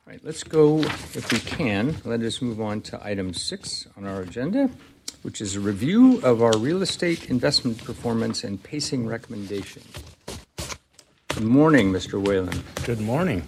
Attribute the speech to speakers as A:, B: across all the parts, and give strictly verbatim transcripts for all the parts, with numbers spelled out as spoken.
A: All right, let's go, if we can, let us move on to item six on our agenda, which is a review of our real estate investment performance and pacing recommendation. Good morning, Mister Whalen.
B: Good morning.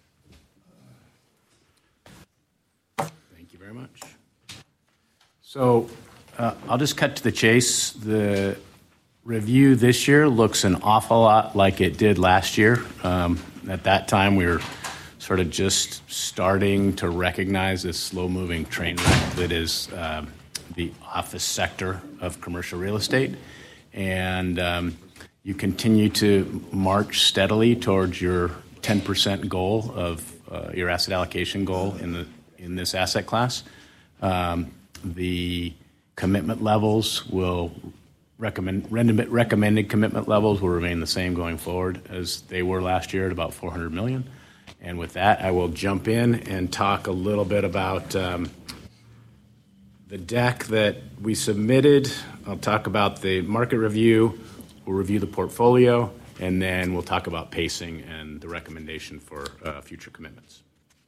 B: Thank you very much. So uh, I'll just cut to the chase. The review this year looks an awful lot like it did last year. Um, at that time, we were sort of just starting to recognize this slow-moving train wreck that is um, the office sector of commercial real estate. And um, you continue to march steadily towards your ten percent goal of uh, your asset allocation goal in the in this asset class. Um, the commitment levels will recommend recommended commitment levels will remain the same going forward as they were last year at about four hundred million dollars. And with that, I will jump in and talk a little bit about um, the deck that we submitted. I'll talk about the market review. We'll review the portfolio, and then we'll talk about pacing and the recommendation for uh, future commitments.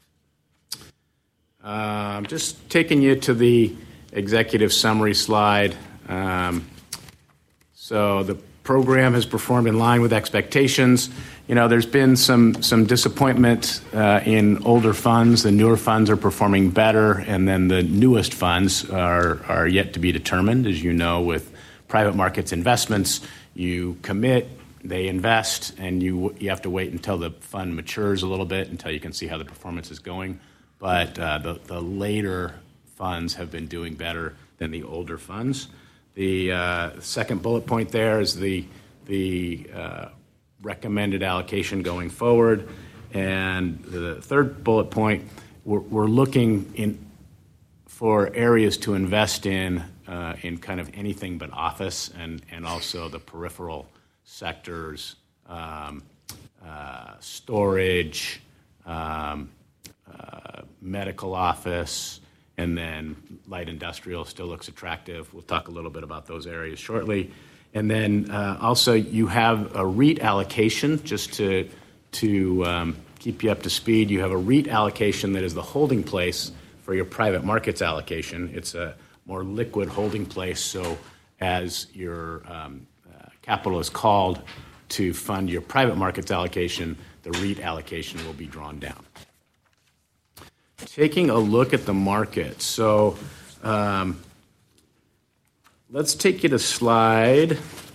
B: I'm um, just taking you to the executive summary slide. Um, so the program has performed in line with expectations. You know, there's been some some disappointment uh, in older funds. The newer funds are performing better, and then the newest funds are are yet to be determined. As you know, with private markets investments, you commit, they invest, and you you have to wait until the fund matures a little bit until you can see how the performance is going. But uh, the the later funds have been doing better than the older funds. The uh, second bullet point there is the the uh, recommended allocation going forward, and the third bullet point, we're, we're looking in for areas to invest in uh, in kind of anything but office, and and also the peripheral sectors, um, uh, storage, um, uh, medical office. And then light industrial still looks attractive. We'll talk a little bit about those areas shortly. And then uh, also you have a REIT allocation, just to, to um, keep you up to speed. You have a REIT allocation that is the holding place for your private markets allocation. It's a more liquid holding place, so as your um, uh, capital is called to fund your private markets allocation, the REIT allocation will be drawn down. Taking a look at the market. So um, let's take you to slide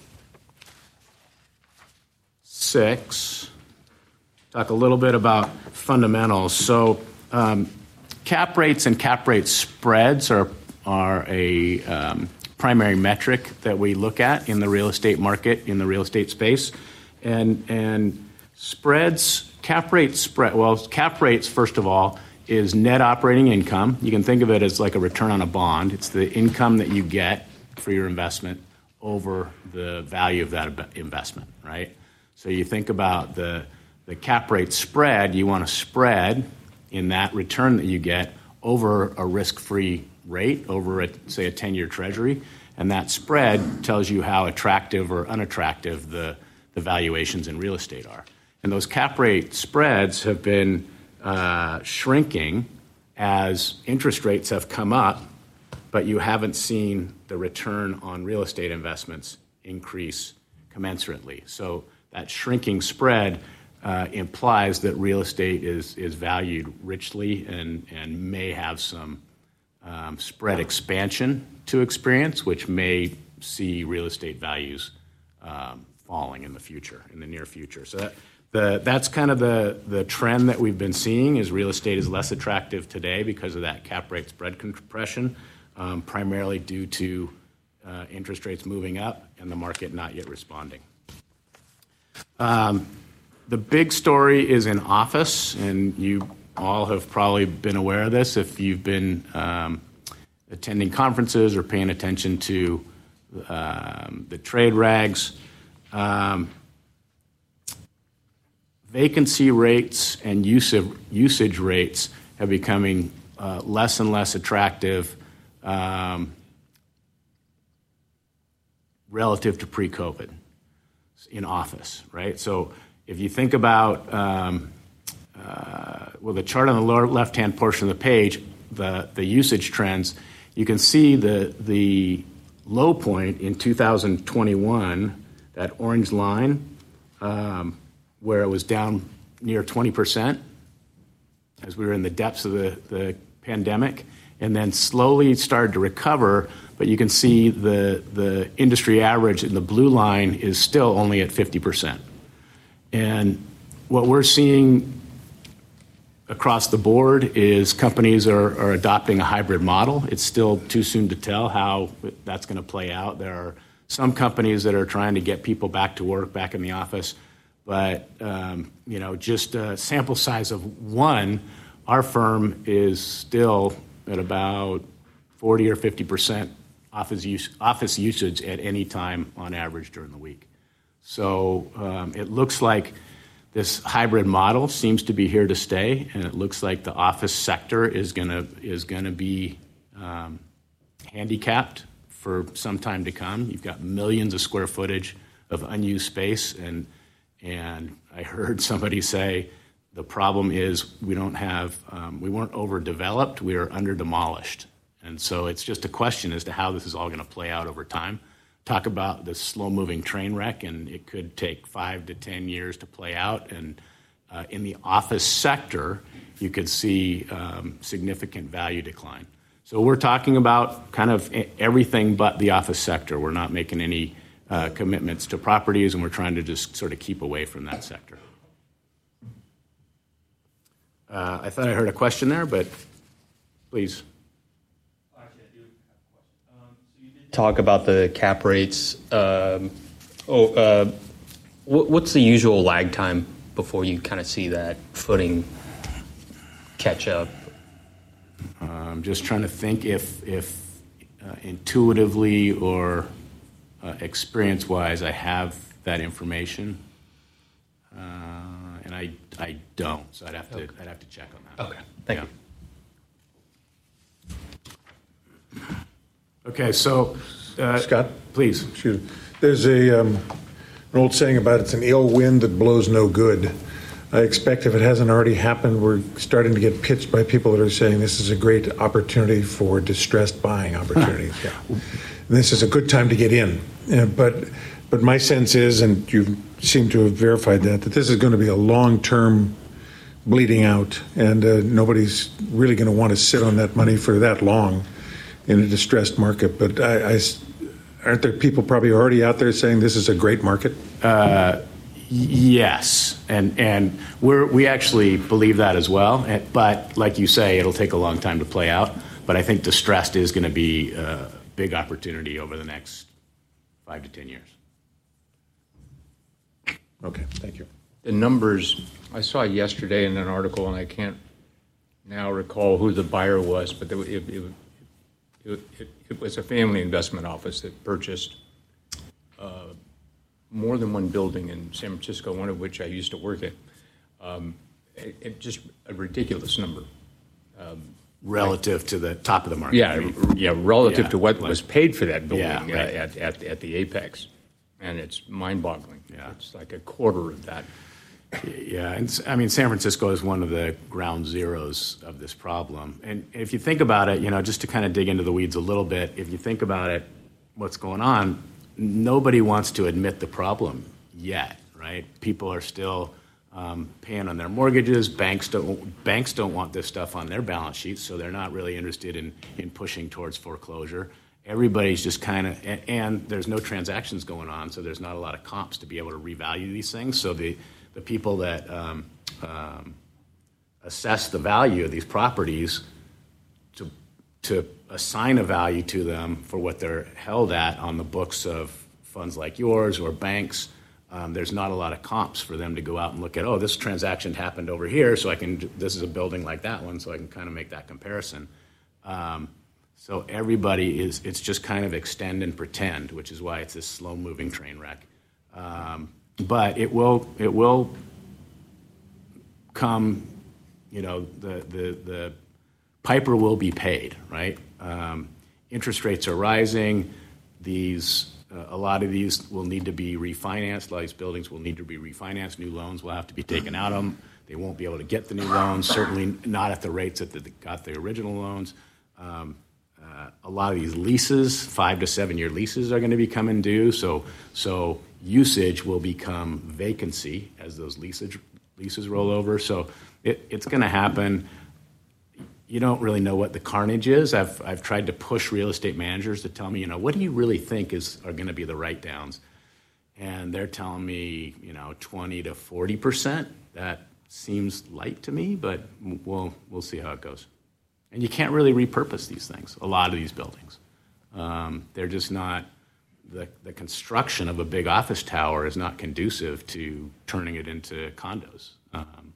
B: six. Talk a little bit about fundamentals. So um, cap rates and cap rate spreads are, are a um, primary metric that we look at in the real estate market, in the real estate space. And, and spreads, cap rate spread, well, cap rates, first of all, is net operating income. You can think of it as like a return on a bond. It's the income that you get for your investment over the value of that investment, right? So you think about the, the cap rate spread, you want to spread in that return that you get over a risk-free rate, over, a, say, a ten-year treasury, and that spread tells you how attractive or unattractive the, the valuations in real estate are. And those cap rate spreads have been Uh, shrinking as interest rates have come up, but you haven't seen the return on real estate investments increase commensurately. So that shrinking spread uh, implies that real estate is is valued richly and, and may have some um, spread expansion to experience, which may see real estate values um, falling in the future, in the near future. So that The, that's kind of the, the trend that we've been seeing, is real estate is less attractive today because of that cap rate spread compression, um, primarily due to uh, interest rates moving up and the market not yet responding. Um, the big story is in office, and you all have probably been aware of this if you've been um, attending conferences or paying attention to um, the trade rags. Um, Vacancy rates and usage, usage rates have becoming uh, less and less attractive um, relative to pre-COVID in office, right? So if you think about um, uh, with the chart on the lower left-hand portion of the page, the, the usage trends, you can see the, the low point in two thousand twenty-one, that orange line, um, where it was down near twenty percent as we were in the depths of the, the pandemic, and then slowly started to recover. But you can see the, the industry average in the blue line is still only at fifty percent. And what we're seeing across the board is companies are, are adopting a hybrid model. It's still too soon to tell how that's going to play out. There are some companies that are trying to get people back to work, back in the office. But, um, you know, just a sample size of one, our firm is still at about forty or fifty percent office, use, office usage at any time on average during the week. So um, it looks like this hybrid model seems to be here to stay, and it looks like the office sector is gonna is gonna be um, handicapped for some time to come. You've got millions of square footage of unused space, and and I heard somebody say the problem is we don't have um, we weren't overdeveloped, we are under demolished, and so it's just a question as to how this is all going to play out over time. Talk about the slow-moving train wreck, and it could take five to ten years to play out. And uh, in the office sector, you could see um, significant value decline. So we're talking about kind of everything but the office sector. We're not making any uh, commitments to properties, and we're trying to just sort of keep away from that sector. Uh, I thought I heard a question there, but please.
C: Talk about the cap rates. Um, oh, uh, what, what's the usual lag time before you kind of see that footing catch up?
B: Uh, I'm just trying to think if, if uh, intuitively or uh, experience-wise I have that information, uh, and I I don't. So I'd have to okay. I'd have to check on that.
C: Okay, thank
B: yeah.
C: you.
B: Okay, so uh,
D: Scott,
B: please.
D: Excuse me. There's a um, an old saying about it's an ill wind that blows no good. I expect if it hasn't already happened, we're starting to get pitched by people that are saying this is a great opportunity for distressed buying opportunities. Yeah. And this is a good time to get in. Uh, but but my sense is, and you seem to have verified that, that this is going to be a long-term bleeding out, and uh, nobody's really going to want to sit on that money for that long in a distressed market. But I, I, aren't there people probably already out there saying this is a great market?
B: Uh, yes, and and we're we actually believe that as well. But like you say, it'll take a long time to play out. But I think distressed is going to be a big opportunity over the next five to ten years.
D: Okay, thank you.
A: The numbers I saw yesterday in an article, and I can't now recall who the buyer was, but it, it, it It, it, it was a family investment office that purchased uh, more than one building in San Francisco, one of which I used to work at. Um, it, it just a ridiculous number. Um,
B: relative like, to the top of the market.
A: Yeah, yeah, relative
B: yeah,
A: to what
B: like,
A: was paid for that building
B: yeah, right.
A: at, at, at the Apex. And it's mind-boggling.
B: Yeah.
A: It's like a quarter of that.
B: Yeah, and I mean, San Francisco is one of the ground zeros of this problem. And if you think about it, you know, just to kind of dig into the weeds a little bit, if you think about it, what's going on, nobody wants to admit the problem yet, right? People are still um, paying on their mortgages. Banks don't banks don't want this stuff on their balance sheets, so they're not really interested in, in pushing towards foreclosure. Everybody's just kind of, and, and there's no transactions going on, so there's not a lot of comps to be able to revalue these things. So the The people that um, um, assess the value of these properties to to assign a value to them for what they're held at on the books of funds like yours or banks, um, there's not a lot of comps for them to go out and look at, oh, this transaction happened over here, so I can, this is a building like that one, so I can kind of make that comparison. Um, so everybody is, it's just kind of extend and pretend, which is why it's this slow-moving train wreck. Um, But it will it will come, you know, the the, the piper will be paid, right? Um, interest rates are rising. These uh, a lot of these will need to be refinanced. A lot of these buildings will need to be refinanced. New loans will have to be taken out of them. They won't be able to get the new loans, certainly not at the rates that they got the original loans. Um, uh, a lot of these leases, five to seven year leases, are going to be coming due. So, so usage will become vacancy as those leases leases roll over. So it, it's going to happen. You don't really know what the carnage is. I've I've tried to push real estate managers to tell me, you know, what do you really think is are going to be the write downs? And they're telling me, you know, twenty to forty percent. That seems light to me, but we'll we'll see how it goes. And you can't really repurpose these things. A lot of these buildings, um, they're just not. The the construction of a big office tower is not conducive to turning it into condos. Um,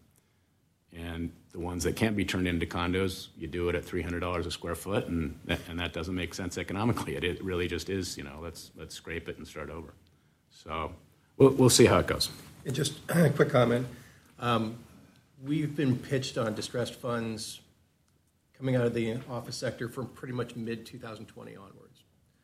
B: and the ones that can't be turned into condos, you do it at three hundred dollars a square foot, and that, and that doesn't make sense economically. It, it really just is. You know, let's let's scrape it and start over. So we'll we'll see how it goes.
E: And just a quick comment. Um, we've been pitched on distressed funds coming out of the office sector from pretty much mid twenty twenty onwards.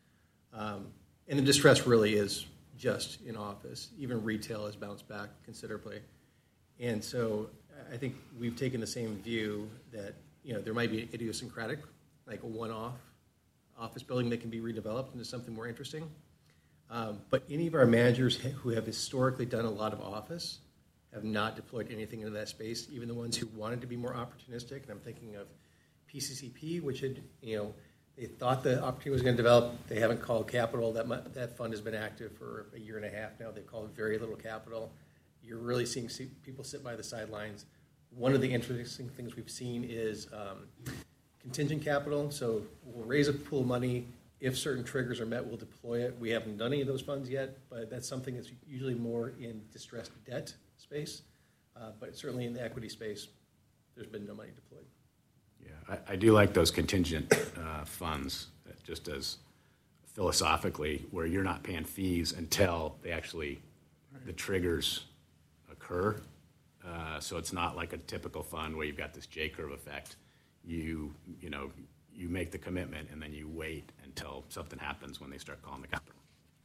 E: Um, and the distress really is just in office. Even retail has bounced back considerably. And so I think we've taken the same view that, you know, there might be idiosyncratic, like a one-off office building that can be redeveloped into something more interesting. Um, but any of our managers who have historically done a lot of office have not deployed anything into that space, even the ones who wanted to be more opportunistic. And I'm thinking of P C C P, which had, you know, they thought the opportunity was going to develop. They haven't called capital. That mu- that fund has been active for a year and a half now. They've called very little capital. You're really seeing people sit by the sidelines. One of the interesting things we've seen is um, contingent capital. So we'll raise a pool of money. If certain triggers are met, we'll deploy it. We haven't done any of those funds yet, but that's something that's usually more in distressed debt space. Uh, but certainly in the equity space, there's been no money deployed.
B: Yeah, I, I do like those contingent uh, funds, just as philosophically, where you're not paying fees until they actually, the triggers occur. Uh, so it's not like a typical fund where you've got this J-curve effect. You, you know, you make the commitment and then you wait until something happens when they start calling the capital.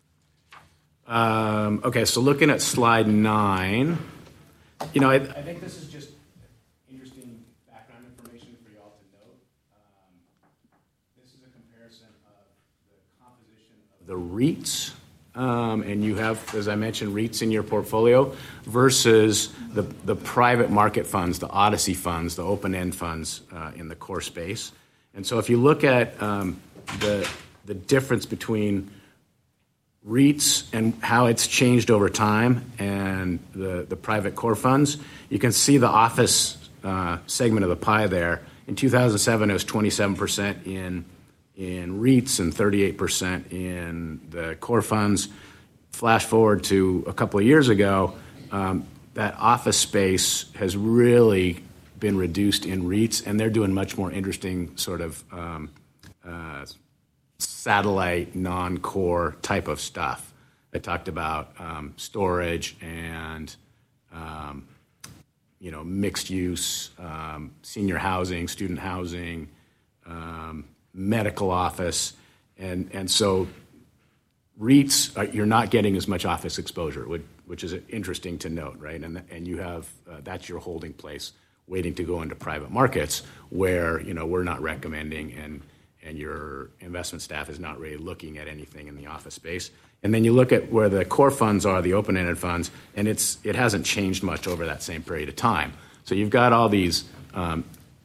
B: Um, okay, so looking at slide nine, you know, I, I think this is just interesting background information for you all to note. Um, this is a comparison of the composition of the REITs, um, and you have, as I mentioned, REITs in your portfolio versus the, the private market funds, the Odyssey funds, the open-end funds uh, in the core space. And so if you look at um, the the difference between REITs and how it's changed over time and the, the private core funds, you can see the office uh, segment of the pie there. In two thousand seven, it was twenty-seven percent in, in REITs and thirty-eight percent in the core funds. Flash forward to a couple of years ago, um, that office space has really been reduced in REITs, and they're doing much more interesting sort of um, uh, satellite, non-core type of stuff. I talked about um, storage and um, you know, mixed use, um, senior housing, student housing, um, medical office, and and so REITs, are, you're not getting as much office exposure, which, which is interesting to note, right? And and you have uh, that's your holding place, waiting to go into private markets where, you know, we're not recommending and and your investment staff is not really looking at anything in the office space. And then you look at where the core funds are, the open-ended funds, and it's it hasn't changed much over that same period of time. So you've got all these um,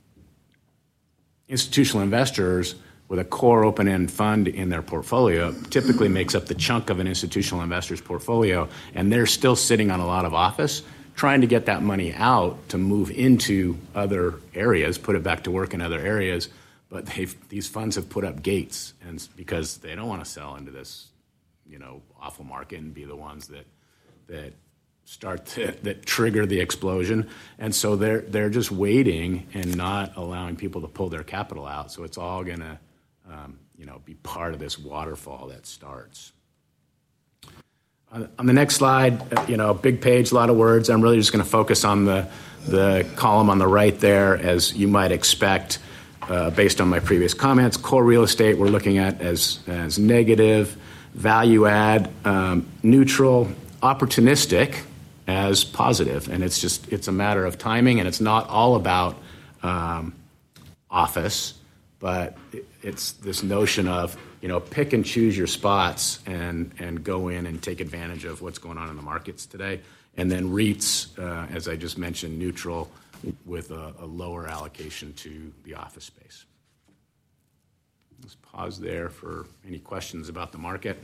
B: institutional investors with a core open-end fund in their portfolio, typically makes up the chunk of an institutional investor's portfolio, and they're still sitting on a lot of office, trying to get that money out to move into other areas, put it back to work in other areas. But they've, these funds have put up gates, and because they don't want to sell into this, you know, awful market and be the ones that that start to, that trigger the explosion. And so they're they're just waiting and not allowing people to pull their capital out. So it's all going to, um, you know, be part of this waterfall that starts. On, on the next slide, you know, big page, a lot of words. I'm really just going to focus on the the column on the right there, as you might expect. Uh, based on my previous comments, core real estate we're looking at as as negative, value add, um, neutral, opportunistic, as positive. And it's just, it's a matter of timing, and it's not all about um, office, but it, it's this notion of, you know, pick and choose your spots and, and go in and take advantage of what's going on in the markets today. And then REITs, uh, as I just mentioned, neutral with a, a lower allocation to the office space. Let's pause there for any questions about the market.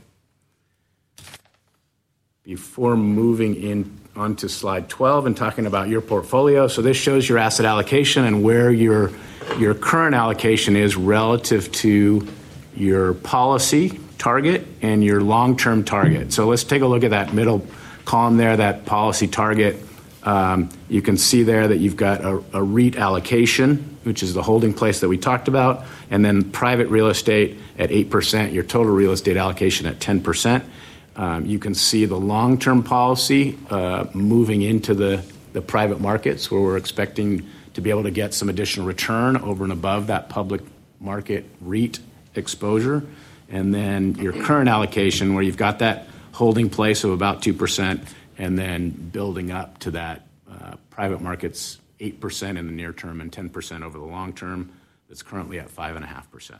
B: Before moving in onto slide twelve and talking about your portfolio, so this shows your asset allocation and where your, your current allocation is relative to your policy target and your long-term target. So let's take a look at that middle column there, that policy target. Um, you can see there that you've got a, a REIT allocation, which is the holding place that we talked about, and then private real estate at eight percent, your total real estate allocation at ten percent. Um, you can see the long-term policy uh, moving into the, the private markets, where we're expecting to be able to get some additional return over and above that public market REIT exposure. And then your current allocation, where you've got that holding place of about two percent, and then building up to that uh, private markets eight percent in the near term and ten percent over the long term, that's currently at five point five percent.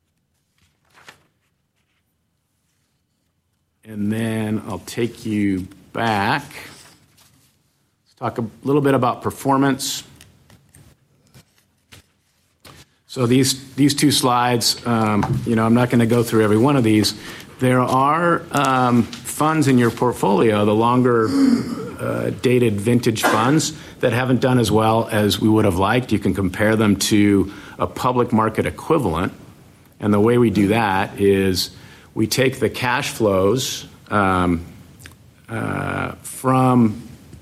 B: And then I'll take you back. Let's talk a little bit about performance. So these these two slides, um, you know, I'm not going to go through every one of these. There are um, funds in your portfolio, the longer uh, dated vintage funds, that haven't done as well as we would have liked. You can compare them to a public market equivalent. And the way we do that is we take the cash flows um, uh, from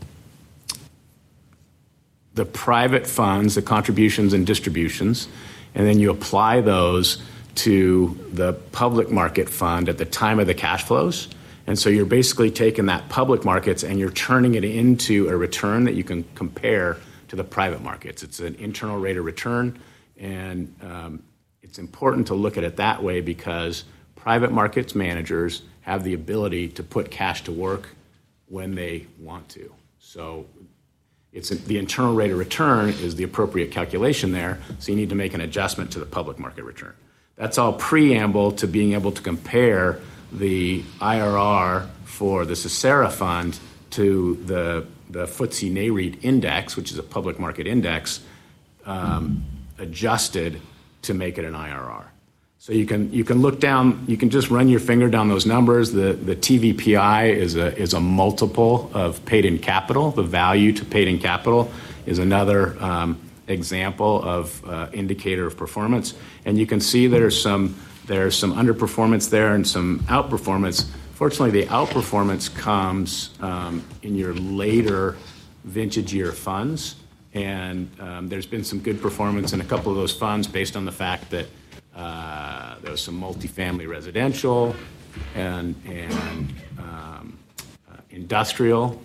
B: the private funds, the contributions and distributions, and then you apply those to the public market fund at the time of the cash flows. And so you're basically taking that public markets and you're turning it into a return that you can compare to the private markets. It's an internal rate of return, and um, it's important to look at it that way because private markets managers have the ability to put cash to work when they want to. So it's a, the internal rate of return is the appropriate calculation there, so you need to make an adjustment to the public market return. That's all preamble to being able to compare the I R R for the Sisera fund to the, the F T S E Nareit index, which is a public market index, um, adjusted to make it an I R R. So you can you can look down, you can just run your finger down those numbers. The the T V P I is a is a multiple of paid-in capital. The value to paid-in capital is another um, example of uh, indicator of performance. And you can see there's some there's some underperformance there and some outperformance. Fortunately, the outperformance comes um, in your later vintage year funds, and um, there's been some good performance in a couple of those funds based on the fact that uh, there was some multifamily residential and and um, uh, industrial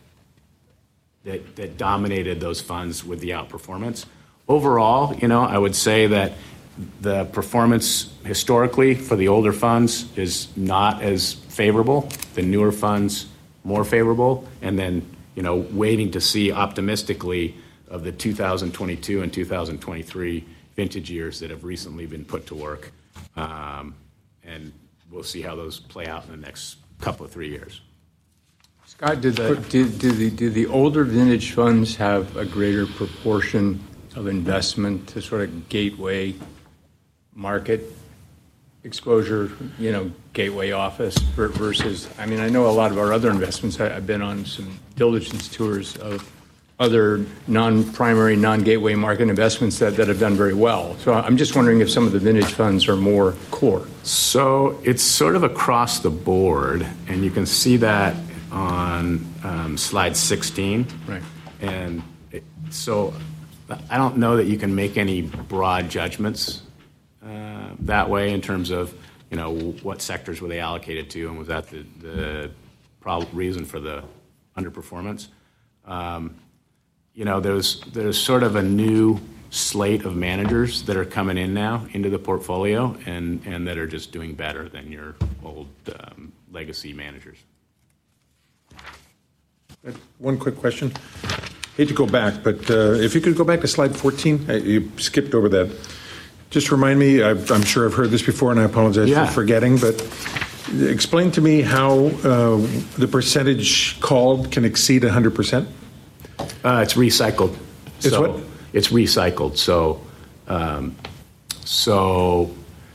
B: that that dominated those funds with the outperformance. Overall, you know, I would say that the performance historically for the older funds is not as favorable. The newer funds, more favorable. And then, you know, waiting to see optimistically of the two thousand twenty-two and two thousand twenty-three vintage years that have recently been put to work. Um, and we'll see how those play out in the next couple of three years.
A: Scott, do the, do, do the, do the older vintage funds have a greater proportion of investment to sort of gateway market exposure, you know, gateway office versus, I mean, I know a lot of our other investments, I, I've been on some diligence tours of other non-primary, non-gateway market investments that, that have done very well. So I'm just wondering if some of the vintage funds are more core.
B: So it's sort of across the board, and you can see that on um, slide sixteen.
A: Right.
B: And it, so I don't know that you can make any broad judgments uh, that way in terms of, you know, what sectors were they allocated to and was that the, the prob- reason for the underperformance. Um, you know, there's there's sort of a new slate of managers that are coming in now into the portfolio and, and that are just doing better than your old um, legacy managers.
D: One quick question. Hate to go back, but uh, if you could go back to slide fourteen, uh, you skipped over that. Just remind me, I've, I'm sure I've heard this before, and I apologize
B: Yeah.
D: for forgetting, but explain to me how uh, the percentage called can exceed one hundred percent?
B: Uh, it's recycled.
D: It's
B: so
D: what?
B: It's recycled. So, um, so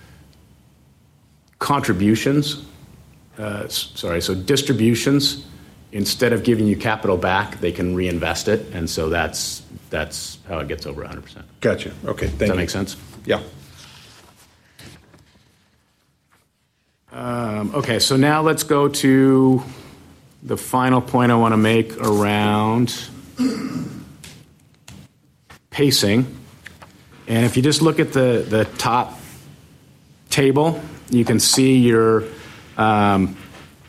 B: contributions, uh, s- sorry, so distributions, instead of giving you capital back, they can reinvest it. And so that's, that's how it gets over one hundred percent.
D: Gotcha. Okay, thank you.
B: Does that make sense?
D: Yeah.
B: Um, okay, so now let's go to the final point I want to make around pacing. And if you just look at the, the top table, you can see your um,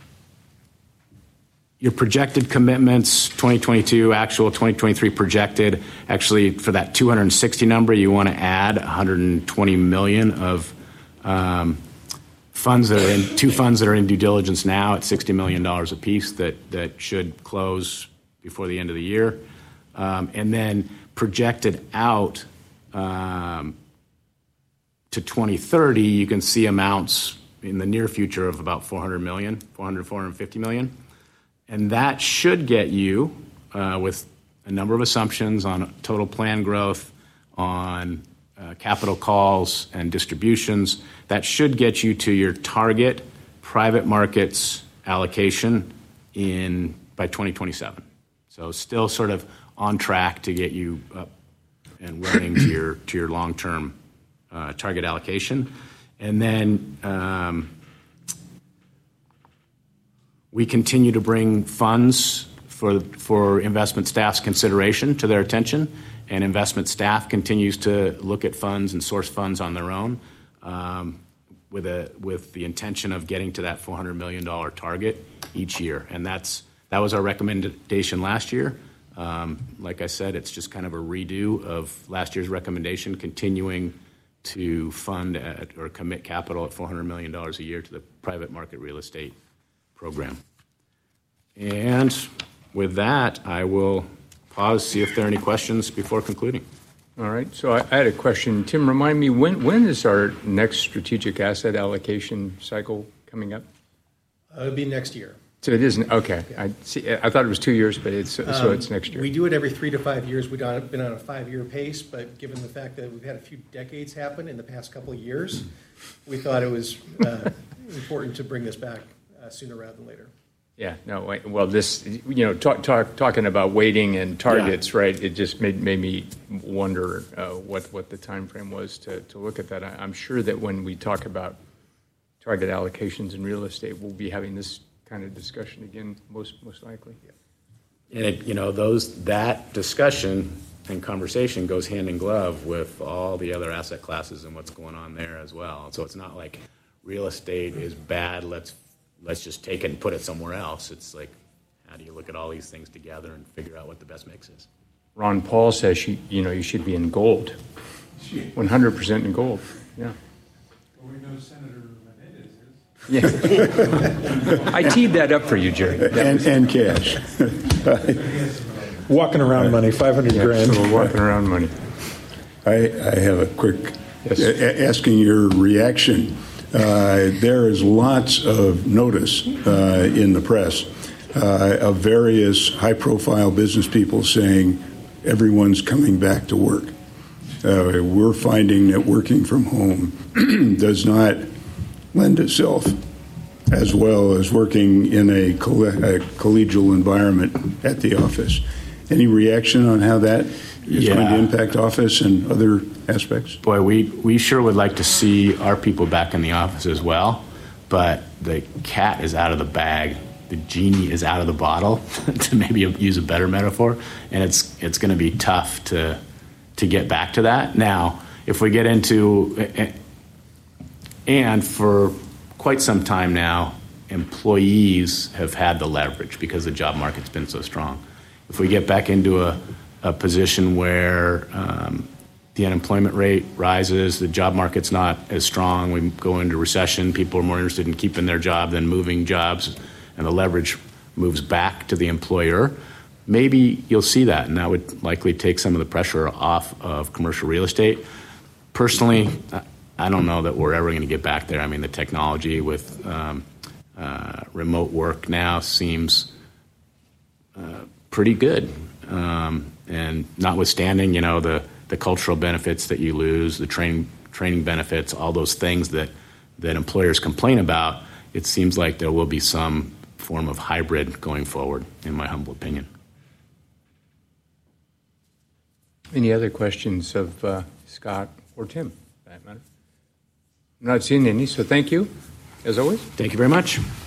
B: your projected commitments, twenty twenty-two actual, twenty twenty-three projected. Actually, for that two hundred sixty number, you want to add one hundred twenty million of um, funds that are in two funds that are in due diligence now at sixty million dollars apiece that that should close before the end of the year, um, and then projected out um, to twenty thirty, you can see amounts in the near future of about four hundred million, four hundred, four hundred fifty million. And that should get you, uh, with a number of assumptions on total plan growth, on uh, capital calls and distributions, that should get you to your target private markets allocation in by twenty twenty-seven. So still sort of on track to get you up and running to your to your long-term uh, target allocation. And then um, we continue to bring funds for for investment staff's consideration to their attention, and investment staff continues to look at funds and source funds on their own, um, with a with the intention of getting to that four hundred million dollars target each year. And that's that was our recommendation last year. Um, like I said, it's just kind of a redo of last year's recommendation, continuing to fund at, or commit capital at four hundred million dollars a year to the private market real estate program. And with that, I will pause, see if there are any questions before concluding.
A: All right, so I, I had a question. Tim, remind me, when when is our next strategic asset allocation cycle coming up?
E: Uh, It'll be next year.
A: So it isn't, okay. I see. I thought it was two years, but it's, so
E: Um,
A: it's next year.
E: We do it every three to five years. We've done- been on a five-year pace, but given the fact that we've had a few decades happen in the past couple of years, we thought it was uh, important to bring this back uh, sooner rather than later.
A: Yeah, no, wait, well, this, you know, talk, talk, talking about weighting and targets, yeah. Right, it just made, made me wonder uh, what, what the time frame was to, to look at that. I, I'm sure that when we talk about target allocations in real estate, we'll be having this kind of discussion again, most most likely.
B: And it, you know, those that discussion and conversation goes hand in glove with all the other asset classes and what's going on there as well. So it's not like real estate is bad. Let's let's just take it and put it somewhere else. It's like, how do you look at all these things together and figure out what the best mix is?
A: Ron Paul says you you know you should be in gold, one hundred percent in gold. Yeah.
F: Well, we know Senator Menendez is.
A: Yeah. I teed that up for you, Jerry.
G: And, and cash.
D: Walking around money, five hundred
A: Yeah,
D: grand.
A: so we're walking around money.
G: I, I have a quick,
A: Yes.
G: a- asking your reaction. Uh, there is lots of notice uh, in the press uh, of various high-profile business people saying everyone's coming back to work. Uh, we're finding that working from home does not lend itself as well as working in a, coll- a collegial environment at the office. Any reaction on how that is
B: Yeah.
G: going to impact office and other aspects?
B: Boy, we, we sure would like to see our people back in the office as well, but the cat is out of the bag. The genie is out of the bottle, to maybe use a better metaphor, and it's it's going to be tough to to get back to that. Now, if we get into, and for quite some time now, employees have had the leverage because the job market's been so strong. If we get back into a, a position where um, the unemployment rate rises, the job market's not as strong, we go into recession, people are more interested in keeping their job than moving jobs, and the leverage moves back to the employer, maybe you'll see that, and that would likely take some of the pressure off of commercial real estate. Personally, I don't know that we're ever going to get back there. I mean, the technology with um, uh, remote work now seems uh, pretty good. Um, and notwithstanding, you know, the, the cultural benefits that you lose, the training training benefits, all those things that, that employers complain about, it seems like there will be some form of hybrid going forward, in my humble opinion.
A: Any other questions of uh, Scott or Tim, for that matter? I'm not seeing any, so thank you, as always.
B: Thank you very much.